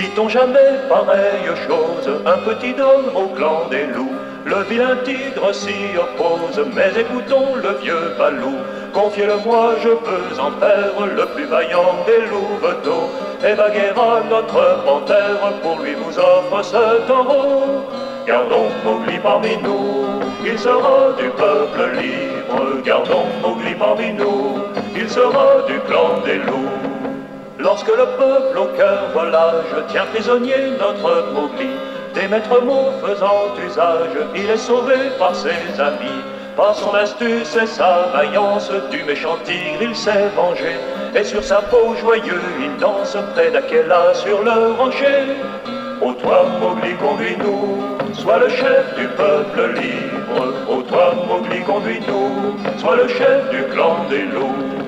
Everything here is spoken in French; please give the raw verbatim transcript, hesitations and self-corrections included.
Vit-on jamais pareille chose, un petit homme au clan des loups? Le vilain tigre s'y oppose, mais écoutons le vieux Balou. Confiez-le-moi, je peux en faire le plus vaillant des louveteaux. Et Bagheera, notre panthère, pour lui vous offre ce taureau. Gardons Mowgli parmi nous, il sera du peuple libre. Gardons Mowgli parmi nous, il sera du clan des loups. Lorsque le peuple au cœur volage tient prisonnier notre Mowgli, des maîtres mots faisant usage, il est sauvé par ses amis. Par son astuce et sa vaillance, du méchant tigre il s'est vengé. Et sur sa peau joyeux il danse près d'Akela sur le rocher. Ô toi Mowgli, conduis-nous, sois le chef du peuple libre. Ô toi Mowgli, conduis-nous, sois le chef du clan des loups.